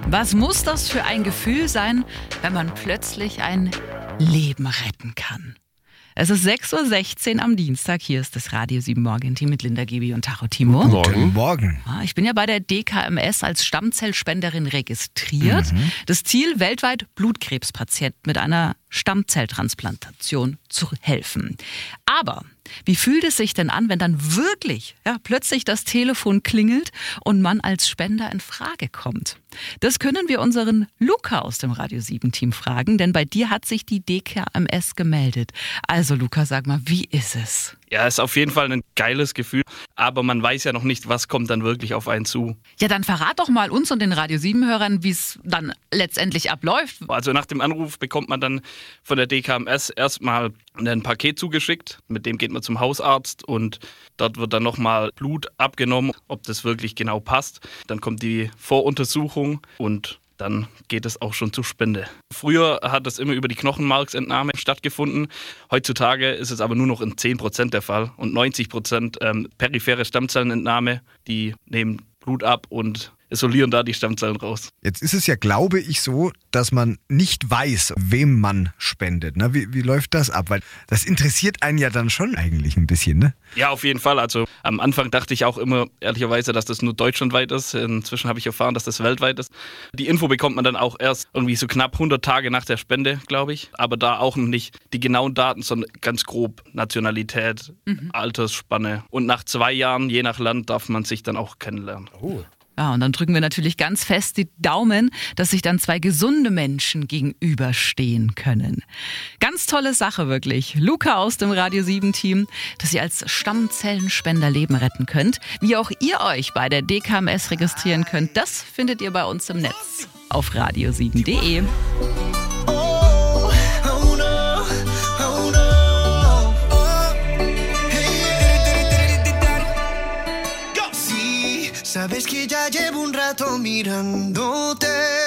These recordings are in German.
Was muss das für ein Gefühl sein, wenn man plötzlich ein Leben retten kann? Es ist 6.16 Uhr am Dienstag. Hier ist das Radio 7 Morgenteam mit Linda, Gibi und Tacho Timo. Guten Morgen. Ich bin ja bei der DKMS als Stammzellspenderin registriert. Das Ziel, weltweit Blutkrebspatienten mit einer Stammzelltransplantation zu helfen. Aber wie fühlt es sich denn an, wenn dann wirklich plötzlich das Telefon klingelt und man als Spender in Frage kommt? Das können wir unseren Luca aus dem Radio 7 Team fragen, denn bei dir hat sich die DKMS gemeldet. Also Luca, sag mal, wie ist es? Ja, ist auf jeden Fall ein geiles Gefühl, aber man weiß ja noch nicht, was kommt dann wirklich auf einen zu. Ja, dann verrat doch mal uns und den Radio 7-Hörern, wie es dann letztendlich abläuft. Also nach dem Anruf bekommt man dann von der DKMS erstmal ein Paket zugeschickt, mit dem geht man zum Hausarzt und dort wird dann nochmal Blut abgenommen, ob das wirklich genau passt. Dann kommt die Voruntersuchung und dann geht es auch schon zur Spende. Früher hat das immer über die Knochenmarksentnahme stattgefunden. Heutzutage ist es aber nur noch in 10% der Fall und 90% periphere Stammzellenentnahme. Die nehmen Blut ab und isolieren da die Stammzellen raus. Jetzt ist es ja, glaube ich, so, dass man nicht weiß, wem man spendet. Ne? Wie läuft das ab? Weil das interessiert einen ja dann schon eigentlich ein bisschen, ne? Ja, auf jeden Fall. Also am Anfang dachte ich auch immer, ehrlicherweise, dass das nur deutschlandweit ist. Inzwischen habe ich erfahren, dass das weltweit ist. Die Info bekommt man dann auch erst irgendwie so knapp 100 Tage nach der Spende, glaube ich. Aber da auch noch nicht die genauen Daten, sondern ganz grob Nationalität, Altersspanne. Und nach 2 Jahren, je nach Land, darf man sich dann auch kennenlernen. Oh. Ja, und dann drücken wir natürlich ganz fest die Daumen, dass sich dann 2 gesunde Menschen gegenüberstehen können. Ganz tolle Sache wirklich. Luca aus dem Radio 7 Team, dass ihr als Stammzellenspender Leben retten könnt. Wie auch ihr euch bei der DKMS registrieren könnt, das findet ihr bei uns im Netz auf radio7.de. Sabes que ya llevo un rato mirándote.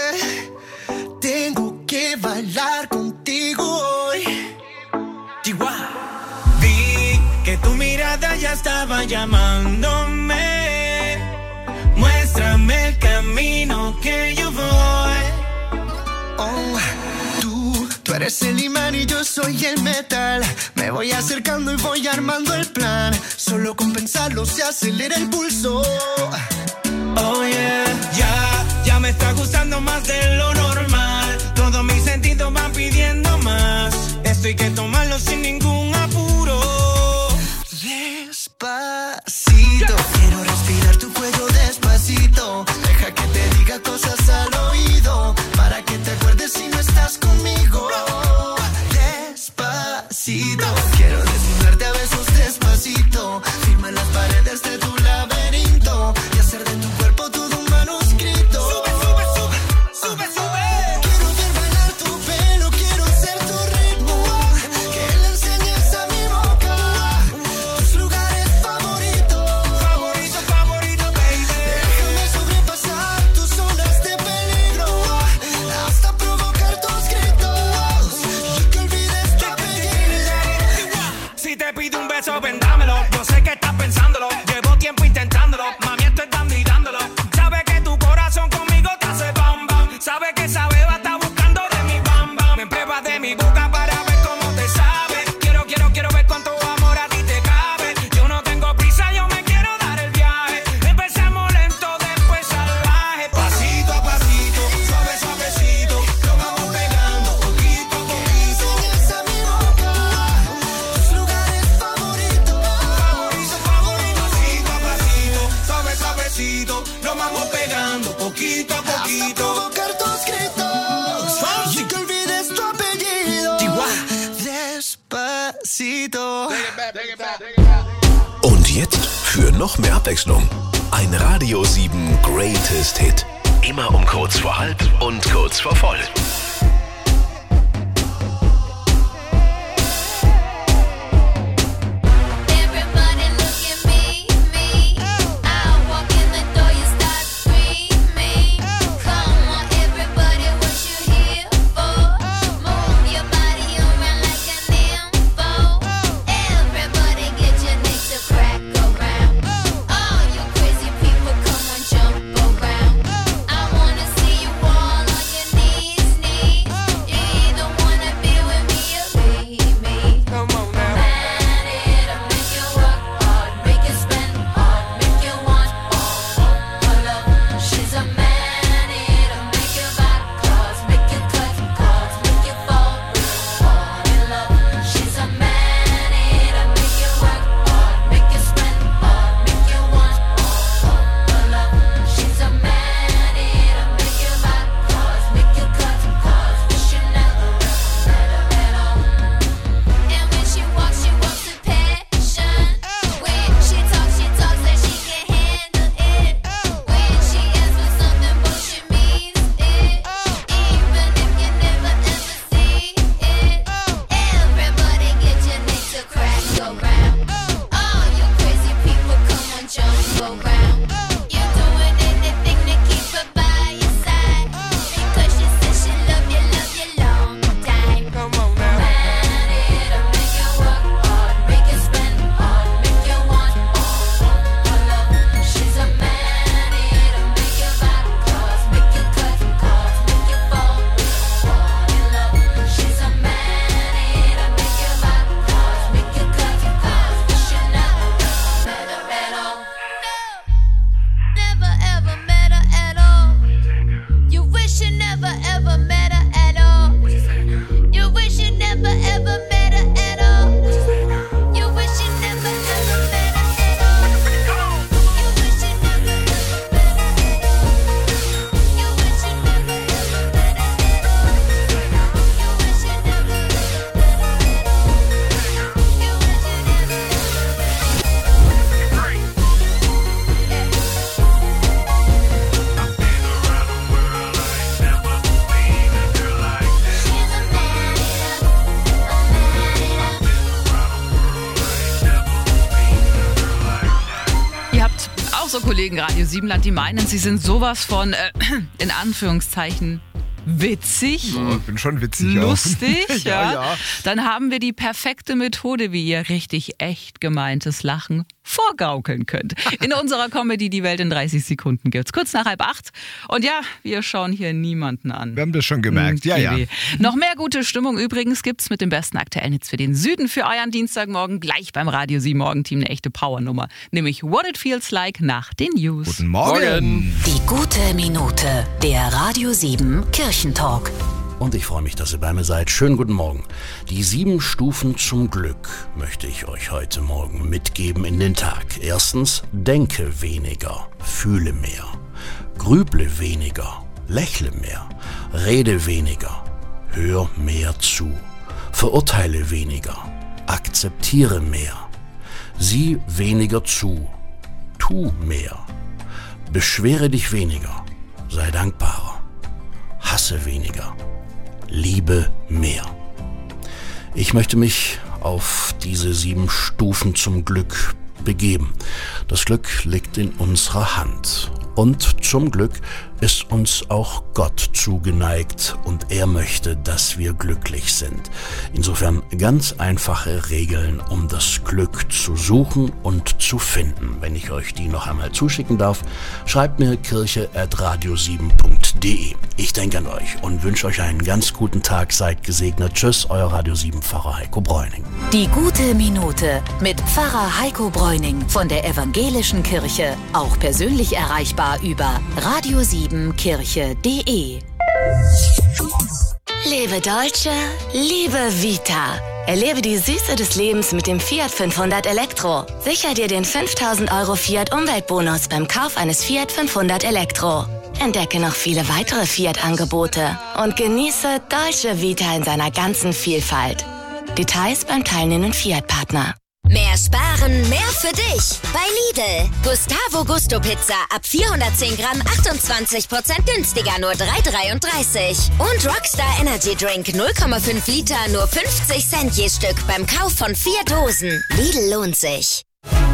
Tengo que bailar contigo hoy. Chihuahua. Vi que tu mirada ya estaba llamándome. Muéstrame el camino que yo voy. Oh, tú eres el imán y yo soy el metal. Me voy acercando y voy armando el plan. Solo con pensarlo se acelera el pulso. Oh yeah, ya me está gustando más de lo normal. Todos mis sentidos van pidiendo más. Esto hay que tomarlo sin ningún apuro. Despacito, quiero respirar tu cuello despacito. Deja que te diga cosas al oído, para que te acuerdes si no estás conmigo. Despacito, quiero desnudarte a besos despacito. Firma las paredes de tu laberinto y hacer de tu cuerpo todo un manuscrito. Sube, sube, sube, sube, sube. Quiero ver bailar tu pelo, quiero ser tu ritmo. Que le enseñes a mi boca tus lugares favoritos. Favorito, favorito, baby. Déjame sobrepasar tus zonas de peligro hasta provocar tus gritos y que olvides tu apellido. Si te pido un beso, ven dámelo. Yo sé que estás pensándolo. Llevo tiempo intentándolo. Mami, estoy dando y dándolo. Sabe que tu corazón conmigo te hace bam bam. Sabe que esa beba está buscando de mi bam bam. Me pruebas de mi boca para ver cómo te sabe. Quiero ver cuánto amor a ti te cabe. Yo no tengo prisa, yo me quiero dar el viaje. Empezamos lento, después salvaje. Pasito a pasito, suave, suavecito. Lo vamos pegando poquito a poquito. Enseñas a mi boca tus lugares favoritos. Favorito, favorito. Pasito a pasito, suave, suavecito. Lo vamos pegando poquito a poquito. Hasta provocar tus gritos y que olvides tu apellido. Despacito. Und jetzt für noch mehr Abwechslung ein Radio 7 Greatest Hit. Immer um kurz vor halb und kurz vor voll. Everybody look at me. I walk in the door, you start screaming. Come on, everybody, what you here for? Move your body around like an info. Everybody get your necks to crack around. All you crazy people, come on, jump around. I wanna see you walk. so Kollegen Radio Siebenland, die meinen, sie sind sowas von, in Anführungszeichen, witzig, Ich bin schon witzig. lustig, auch. ja. Dann haben wir die perfekte Methode, wie ihr richtig echt gemeintes Lachen vorgaukeln könnt. In unserer Comedy Die Welt in 30 Sekunden gibt's kurz nach 7:30. Und ja, wir schauen hier niemanden an. Wir haben das schon gemerkt, ja. Noch mehr gute Stimmung übrigens gibt's mit dem besten aktuellen Hits für den Süden für euren Dienstagmorgen gleich beim Radio 7 Morgenteam eine echte Powernummer, nämlich What It Feels Like nach den News. Guten Morgen. Die gute Minute, der Radio 7 Kirchentalk. Und ich freue mich, dass ihr bei mir seid. Schönen guten Morgen. Die 7 Stufen zum Glück möchte ich euch heute Morgen mitgeben in den Tag. Erstens, denke weniger, fühle mehr. Grüble weniger, lächle mehr. Rede weniger, hör mehr zu. Verurteile weniger, akzeptiere mehr. Sieh weniger zu, tu mehr. Beschwere dich weniger, sei dankbarer. Hasse weniger, liebe mehr. Ich möchte mich auf diese 7 Stufen zum Glück begeben. Das Glück liegt in unserer Hand. Und zum Glück ist uns auch Gott zugeneigt und er möchte, dass wir glücklich sind. Insofern ganz einfache Regeln, um das Glück zu suchen und zu finden. Wenn ich euch die noch einmal zuschicken darf, schreibt mir kirche@radio7.de. Ich denke an euch und wünsche euch einen ganz guten Tag. Seid gesegnet. Tschüss, euer Radio 7 Pfarrer Heiko Bräuning. Die gute Minute mit Pfarrer Heiko Bräuning von der Evangelischen Kirche. Auch persönlich erreichbar über radio7kirche.de. Liebe Deutsche, liebe Vita. Erlebe die Süße des Lebens mit dem Fiat 500 Elektro. Sicher dir den 5.000 € Fiat Umweltbonus beim Kauf eines Fiat 500 Elektro. Entdecke noch viele weitere Fiat-Angebote und genieße Deutsche Vita in seiner ganzen Vielfalt. Details beim teilnehmenden Fiat-Partner. Mehr sparen, mehr für dich. Bei Lidl. Gustavo Gusto Pizza ab 410 Gramm 28% günstiger, nur 3,33. Und Rockstar Energy Drink 0,5 Liter, nur 50 Cent je Stück beim Kauf von 4 Dosen. Lidl lohnt sich.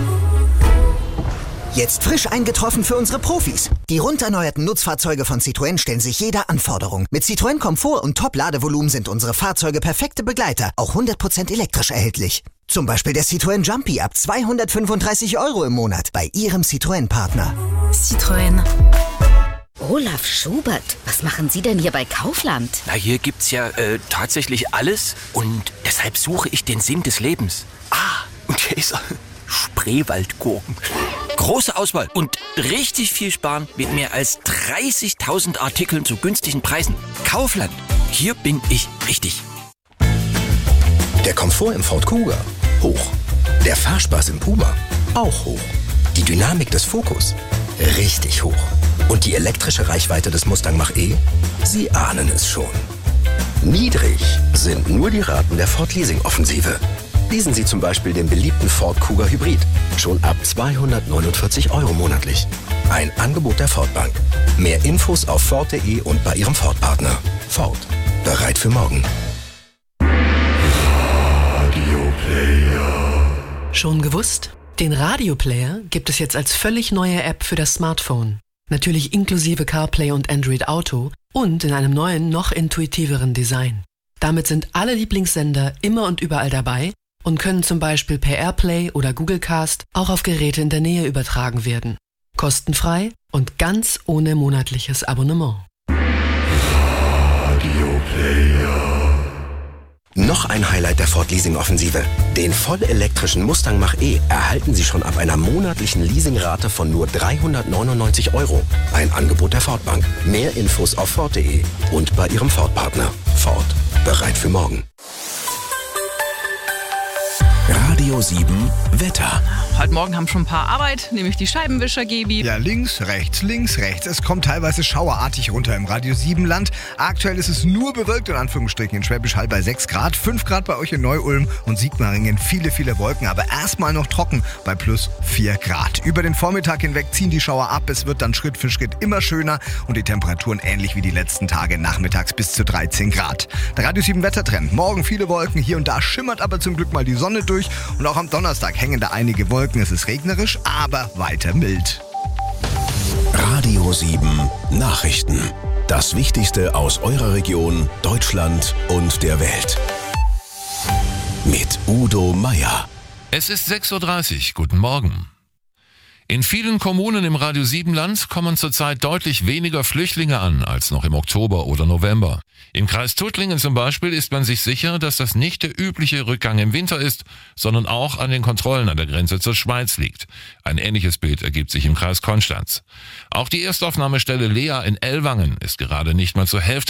Jetzt frisch eingetroffen für unsere Profis. Die rund erneuerten Nutzfahrzeuge von Citroën stellen sich jeder Anforderung. Mit Citroën Komfort und Top-Ladevolumen sind unsere Fahrzeuge perfekte Begleiter, auch 100% elektrisch erhältlich. Zum Beispiel der Citroën Jumpy ab 235 € im Monat bei Ihrem Citroën-Partner. Citroën. Olaf Schubert, was machen Sie denn hier bei Kaufland? Na, hier gibt's ja tatsächlich alles und deshalb suche ich den Sinn des Lebens. Und hier ist er. Spreewaldgurken. Große Auswahl und richtig viel sparen mit mehr als 30.000 Artikeln zu günstigen Preisen. Kaufland, hier bin ich richtig. Der Komfort im Ford Kuga, hoch. Der Fahrspaß im Puma, auch hoch. Die Dynamik des Focus, richtig hoch. Und die elektrische Reichweite des Mustang Mach-E? Sie ahnen es schon. Niedrig sind nur die Raten der Ford Leasing-Offensive. Leasen Sie zum Beispiel den beliebten Ford Kuga Hybrid. Schon ab 249 € monatlich. Ein Angebot der Ford Bank. Mehr Infos auf Ford.de und bei Ihrem Ford-Partner. Ford. Bereit für morgen. Schon gewusst? Den Radioplayer gibt es jetzt als völlig neue App für das Smartphone. Natürlich inklusive CarPlay und Android Auto und in einem neuen, noch intuitiveren Design. Damit sind alle Lieblingssender immer und überall dabei und können zum Beispiel per AirPlay oder Google Cast auch auf Geräte in der Nähe übertragen werden. Kostenfrei und ganz ohne monatliches Abonnement. Noch ein Highlight der Ford Leasing-Offensive. Den vollelektrischen Mustang Mach-E erhalten Sie schon ab einer monatlichen Leasingrate von nur 399 €. Ein Angebot der Ford Bank. Mehr Infos auf Ford.de und bei Ihrem Ford-Partner. Ford. Bereit für morgen. Radio 7 Wetter. Heute Morgen haben schon ein paar Arbeit, nämlich die Scheibenwischer, Gebi. Ja, links, rechts. Es kommt teilweise schauerartig runter im Radio 7 Land. Aktuell ist es nur bewölkt, in Anführungsstrichen, in Schwäbisch Hall bei 6 Grad. 5 Grad bei euch in Neu-Ulm und Sigmaringen. Viele, viele Wolken, aber erstmal noch trocken bei plus 4 Grad. Über den Vormittag hinweg ziehen die Schauer ab. Es wird dann Schritt für Schritt immer schöner und die Temperaturen ähnlich wie die letzten Tage nachmittags bis zu 13 Grad. Der Radio 7 Wettertrend. Morgen viele Wolken, hier und da schimmert aber zum Glück mal die Sonne durch. Und auch am Donnerstag hängen da einige Wolken. Es ist regnerisch, aber weiter mild. Radio 7 Nachrichten. Das Wichtigste aus eurer Region, Deutschland und der Welt. Mit Udo Meier. Es ist 6:30 Uhr. Guten Morgen. In vielen Kommunen im Radio 7 Land kommen zurzeit deutlich weniger Flüchtlinge an als noch im Oktober oder November. Im Kreis Tuttlingen zum Beispiel ist man sich sicher, dass das nicht der übliche Rückgang im Winter ist, sondern auch an den Kontrollen an der Grenze zur Schweiz liegt. Ein ähnliches Bild ergibt sich im Kreis Konstanz. Auch die Erstaufnahmestelle Lea in Ellwangen ist gerade nicht mal zur Hälfte